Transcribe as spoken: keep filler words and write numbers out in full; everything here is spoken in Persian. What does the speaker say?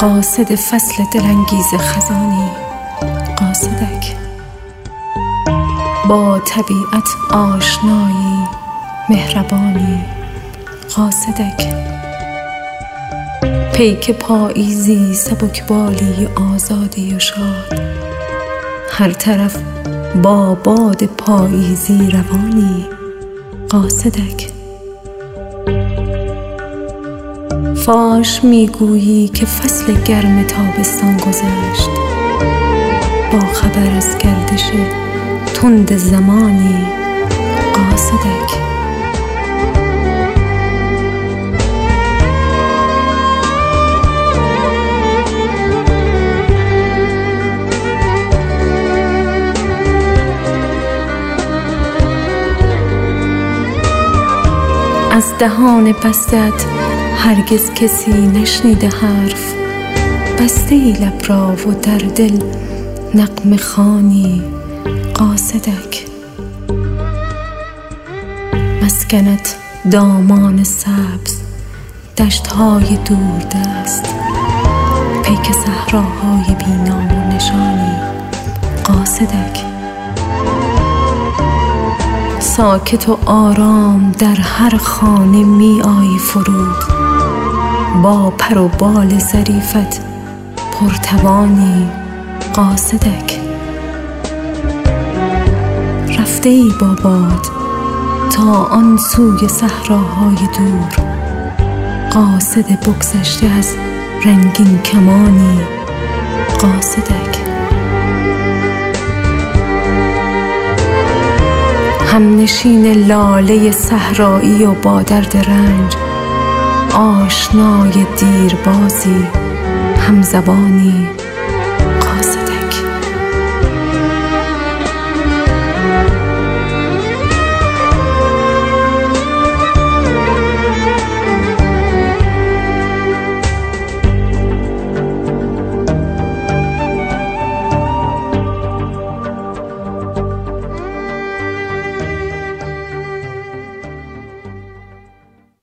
قاصد فصل دلانگیز خزانی، قاصدک. با طبیعت آشنایی، مهربانی، قاصدک. پیک پاییزی، سبکبالی، آزادی و شاد، هر طرف با باد پاییزی روانی، قاصدک. فاش میگویی که فصل گرم تابستان گذشت، با خبر از گردش تند زمانی، قاصدک. از دهان بستت هرگز کسی نشنیده حرف، بسته ای لب را و در دل نغمه خوانی، قاصدک. مسکنت دامان سبز، دشت‌های دوردست، پیک صحراهای بی‌نام و نشانی، قاصدک. ساکت و آرام در هر خانه می آیی فرود، با پر و بال ظریفت پرتوانی، قاصدک. رفته ای با باد تا آن سوی صحراهای دور، قاصد بگذشته از رنگین کمانی، قاصدک. همنشین لاله صحرایی و با درد رنج، آشنای دیربازی، همزبانی،